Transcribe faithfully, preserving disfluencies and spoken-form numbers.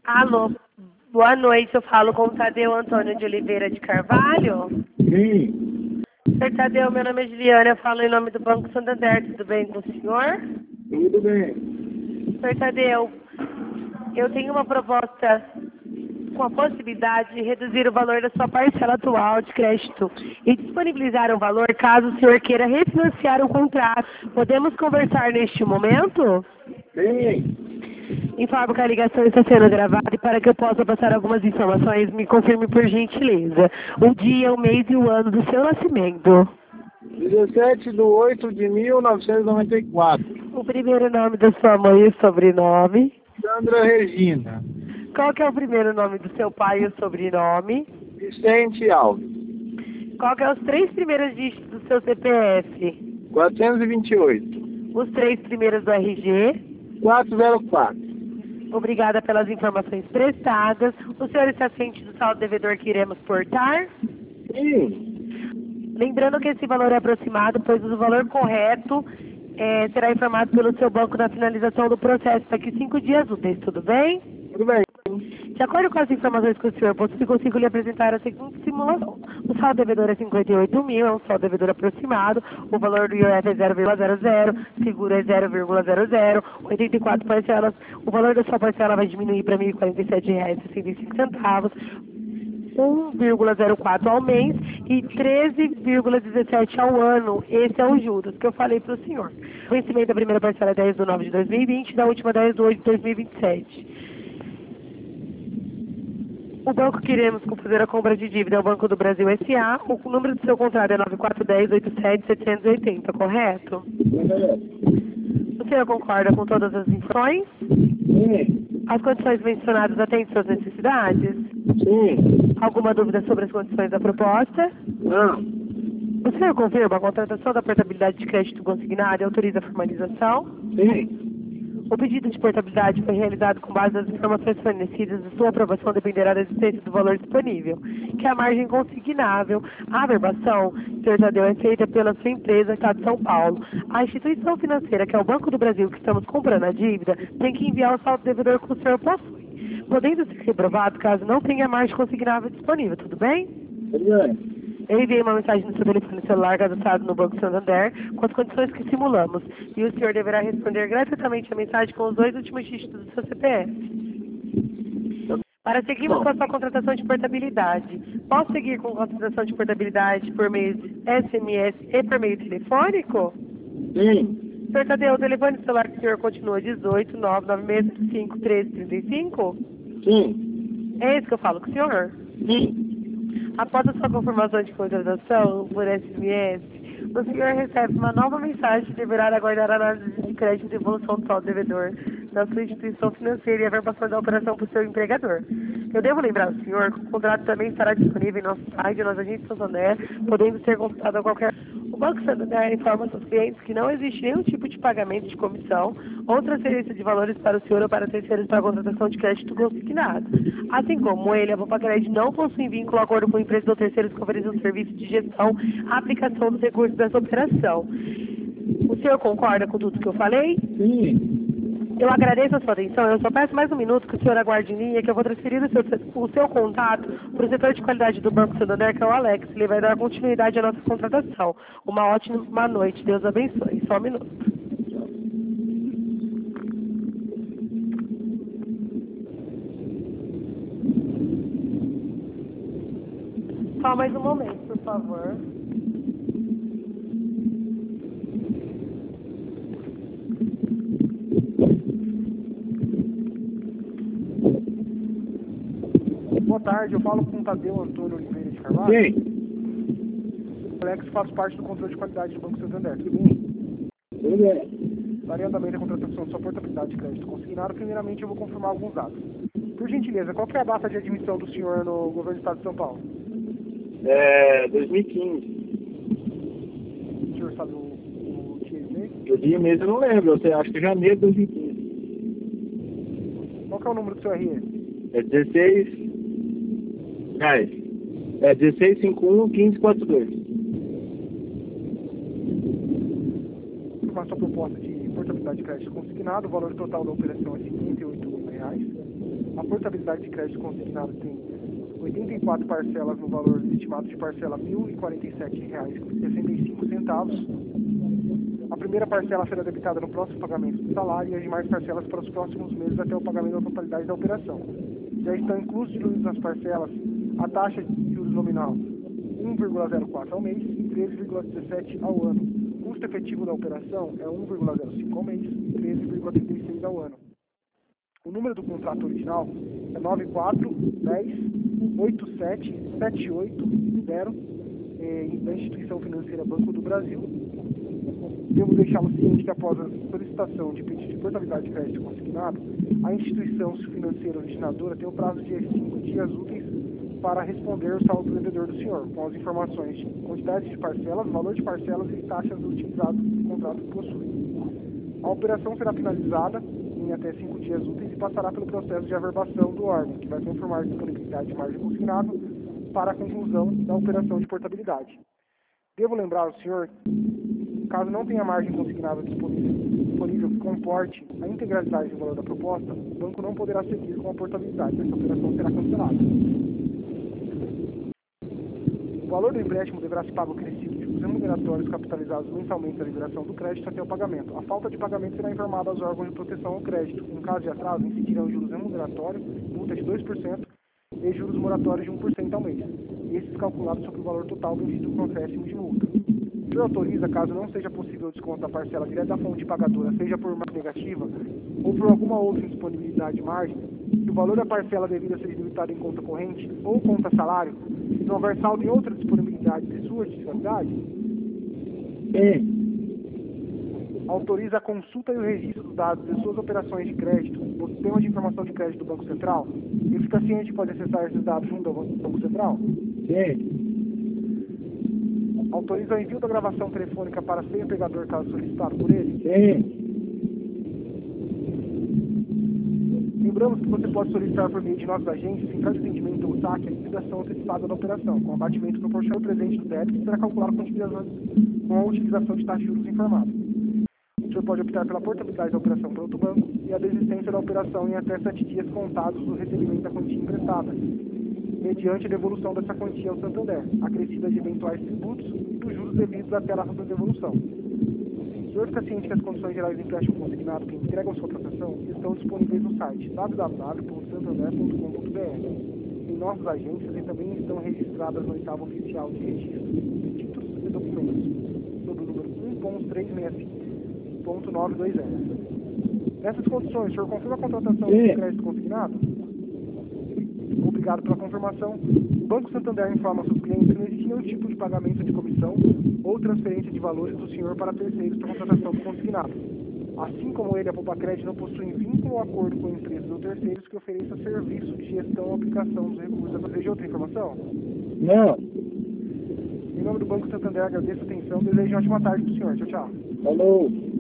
Alô, boa noite, eu falo com o Tadeu Antônio de Oliveira de Carvalho. Sim, Senhor Tadeu, meu nome é Juliana, eu falo em nome do Banco Santander, tudo bem com o senhor? tudo bem. Senhor Tadeu, eu tenho uma proposta com a possibilidade de reduzir o valor da sua parcela atual de crédito e disponibilizar um valor caso o senhor queira refinanciar o contrato. Podemos conversar neste momento? Sim, Informo que a ligação está sendo gravada e para que eu possa passar algumas informações, me confirme por gentileza o dia, o mês e o ano do seu nascimento. dezessete de oito de mil novecentos e noventa e quatro. O primeiro nome da sua mãe e o sobrenome. Sandra Regina. Qual que é o primeiro nome do seu pai e o sobrenome? Vicente Alves. Qual que é os três primeiros dígitos do seu C P F? quatrocentos e vinte e oito. Os três primeiros do R G? quatrocentos e quatro. Obrigada pelas informações prestadas. O senhor está ciente do saldo devedor que iremos portar? Sim, Lembrando que esse valor é aproximado, pois o valor correto eh, será informado pelo seu banco na finalização do processo daqui cinco dias úteis, tudo bem? tudo bem. De acordo com as informações que o senhor possui, consigo lhe apresentar a seguinte simulação. O saldo devedor é cinquenta e oito mil, é um saldo devedor aproximado, o valor do I O F é zero vírgula zero zero, seguro é zero vírgula zero zero, oitenta e quatro parcelas, o valor da sua parcela vai diminuir para mil e quarenta e sete reais e sessenta e cinco centavos, um vírgula zero quatro ao mês e treze vírgula dezessete ao ano. Esse é o juros que eu falei para o senhor. O vencimento da primeira parcela é dez de nove de dois mil e vinte, da última dez de oito de dois mil e vinte e sete. O banco que iremos fazer a compra de dívida é o Banco do Brasil S A. O número do seu contrato é nove quatro um zero oito sete sete oito zero, correto? O senhor concorda com todas as informações? Sim, As condições mencionadas atendem suas necessidades? sim. Alguma dúvida sobre as condições da proposta? Não, O senhor confirma a contratação da portabilidade de crédito consignado e autoriza a formalização? sim. O pedido de portabilidade foi realizado com base nas informações fornecidas e sua aprovação dependerá da existência do valor disponível, que é a margem consignável. A averbação, senhor Tadeu, é feita pela sua empresa, Estado de São Paulo. A instituição financeira, que é o Banco do Brasil, que estamos comprando a dívida, tem que enviar o saldo devedor que o senhor possui, podendo ser reprovado caso não tenha margem consignável disponível, tudo bem? Tudo bem. Eu enviei uma mensagem no seu telefone celular cadastrado no Banco Santander com as condições que simulamos e o senhor deverá responder gratuitamente a mensagem com os dois últimos dígitos do seu C P F. Para seguirmos com a sua contratação de portabilidade, posso seguir com contratação de portabilidade por meio de S M S e por meio telefônico? Sim, Senhor Tadeu, o telefone celular do senhor continua dezoito, nove nove seis cinco, treze, trinta e cinco? sim, É esse que eu falo com o senhor? sim. Após a sua confirmação de contratação por S M S, o senhor recebe uma nova mensagem que deverá aguardar a análise de crédito e evolução do saldo devedor da sua instituição financeira e a verbação da operação para o seu empregador. Eu devo lembrar ao senhor que o contrato também estará disponível em nosso site, nas agências Santander, podendo ser consultado a qualquer... O Banco Santander informa aos seus clientes que não existe nenhum tipo de pagamento de comissão ou transferência de valores para o senhor ou para terceiros para a contratação de crédito consignado. Assim como ele, a Vopacred não possui vínculo ou acordo com empresas ou terceiros que ofereçam serviço de gestão, aplicação dos recursos dessa operação. O senhor concorda com tudo que eu falei? Sim. Eu agradeço a sua atenção. Eu só peço mais um minuto que o senhor aguarde em linha, que eu vou transferir o seu, o seu contato para o setor de qualidade do Banco Santander, que é o Alex. Ele vai dar continuidade à nossa contratação. Uma ótima noite. Deus abençoe. Só um minuto. Só mais um momento, por favor. Boa tarde, eu falo com o Tadeu Antônio Oliveira de Carvalho. Sim, O Alex faz parte do controle de qualidade do Banco Santander, tudo bem? tudo bem. Darei andamento à contratação de sua portabilidade de crédito consignado. Primeiramente, eu vou confirmar alguns dados. Por gentileza, qual que é a data de admissão do senhor no governo do Estado de São Paulo? É dois mil e quinze. O senhor sabe o, o dia e mês? O dia mesmo eu não lembro, eu sei, acho que é janeiro de dois mil e quinze. Qual que é o número do seu R E? É dezesseis. Guys, é dezesseis cinquenta e um, quinze quarenta e dois. Com a sua proposta de portabilidade de crédito consignado, o valor total da operação é cinquenta e oito mil reais. A portabilidade de crédito consignado tem oitenta e quatro parcelas no valor estimado de parcela mil e quarenta e sete reais e sessenta e cinco centavos. A primeira parcela será debitada no próximo pagamento do salário e as demais parcelas para os próximos meses até o pagamento da totalidade da operação. Já estão inclusos diluídos nas parcelas a taxa de juros nominal um vírgula zero quatro ao mês e treze vírgula dezessete ao ano. O custo efetivo da operação é um vírgula zero cinco ao mês e treze vírgula trinta e seis ao ano. O número do contrato original é nove quatro um zero oito sete sete oito zero é, da instituição financeira Banco do Brasil. Devo deixá-lo ciente que após a solicitação de pedido de portabilidade de crédito consignado, a instituição financeira originadora tem o prazo de cinco dias úteis para responder o saldo do devedor do senhor, com as informações de quantidade de parcelas, valor de parcelas e taxas utilizadas que o contrato possui. A operação será finalizada em até cinco dias úteis e passará pelo processo de averbação do órgão, que vai confirmar a disponibilidade de margem consignada para a conclusão da operação de portabilidade. Devo lembrar ao senhor, caso não tenha margem consignada disponível, disponível que comporte a integralidade do valor da proposta, o banco não poderá seguir com a portabilidade. Essa operação será cancelada. O valor do empréstimo deverá ser pago acrescido de juros remuneratórios capitalizados mensalmente na liberação do crédito até o pagamento. A falta de pagamento será informada aos órgãos de proteção ao crédito. Em caso de atraso, incidirão juros remuneratórios, multa de dois por cento e juros moratórios de um por cento ao mês. Esses calculados sobre o valor total vencido com acréscimo de multa. O senhor autoriza, caso não seja possível o desconto da parcela direto da fonte pagadora, seja por margem negativa ou por alguma outra indisponibilidade de margem, que o valor da parcela devida seja debitado em conta corrente ou conta salário, se não houver saldo em outra disponibilidade de sua titularidade? É. Autoriza a consulta e o registro dos dados de suas operações de crédito no sistema de informação de crédito do Banco Central e fica ciente que pode acessar esses dados junto ao Banco Central? É. Autoriza o envio da gravação telefônica para ser empregador caso solicitado por ele? É. Lembramos que você pode solicitar por meio de nossas agências, central de atendimento ou saque, a liquidação antecipada da operação, com abatimento proporcional ao presente do débito, que será calculado com, com a utilização de taxa de juros informada. O senhor pode optar pela portabilidade da operação para outro banco e a desistência da operação em até sete dias contados do recebimento da quantia emprestada, mediante a devolução dessa quantia ao Santander, acrescida de eventuais tributos e dos juros devidos até a data da devolução. O senhor fica ciente que as condições gerais do empréstimo consignado que entregam sua transação estão disponíveis no site w w w ponto santander ponto com ponto b r, em nossas agências e também estão registradas no oitavo oficial de registro de títulos e documentos, sob o número um ponto trezentos e sessenta e cinco ponto novecentos e vinte. Nessas condições, o senhor confirma a contratação do crédito consignado? Obrigado pela confirmação. O Banco Santander informa aos seus clientes que não existe nenhum tipo de pagamento de comissão ou transferência de valores do senhor para terceiros para contratação do consignado. Assim como ele, a Poupacred não possui vínculo ou acordo com empresas ou terceiros que ofereçam serviço de gestão ou aplicação dos recursos. Deseja outra informação? Não. Em nome do Banco Santander, agradeço a atenção. Desejo uma ótima tarde para o senhor. Tchau, tchau. Falou.